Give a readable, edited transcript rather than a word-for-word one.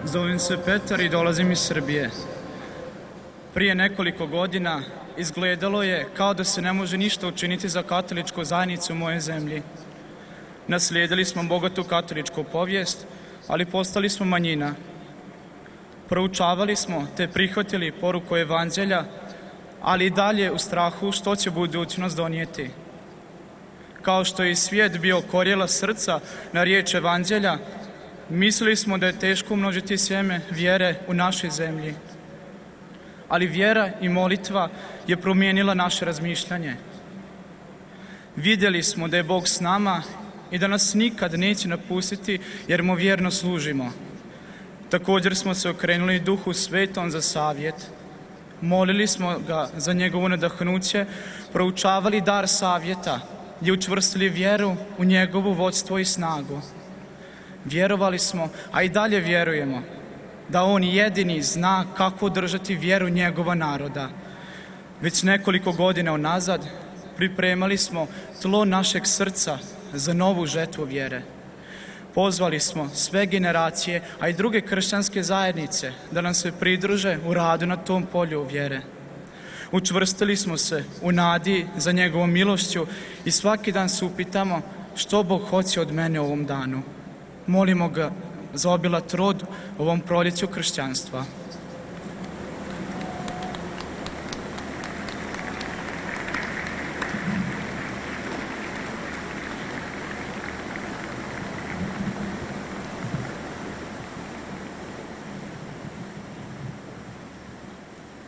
Zovem se Petar i dolazim iz Srbije. Prije nekoliko godina izgledalo je kao da se ne može ništa učiniti za katoličku zajednicu u moje zemlji. Naslijedili smo bogatu katoličku povijest, ali postali smo manjina. Proučavali smo te prihvatili poruku evanđelja, ali i dalje u strahu što će budućnost donijeti. Kao što je i svijet bio korjela srca na riječ evanđelja, mislili smo da je teško umnožiti sjeme vjere u našoj zemlji. Ali vjera i molitva je promijenila naše razmišljanje. Vidjeli smo da je Bog s nama i da nas nikad neće napustiti jer mu vjerno služimo. Također smo se okrenuli Duhu Svetom za savjet. Molili smo ga za njegovo nadahnuće, proučavali dar savjeta i učvrstili vjeru u njegovo vodstvo i snagu. Vjerovali smo, a i dalje vjerujemo, da on jedini zna kako držati vjeru njegova naroda. Već nekoliko godina unazad pripremali smo tlo našeg srca za novu žetvu vjere. Pozvali smo sve generacije, a i druge kršćanske zajednice da nam se pridruže u radu na tom polju vjere. Učvrstili smo se u nadi za njegovom milošću i svaki dan se upitamo što Bog hoće od mene u ovom danu. Molimo ga za obilat rod ovom proljeću kršćanstva.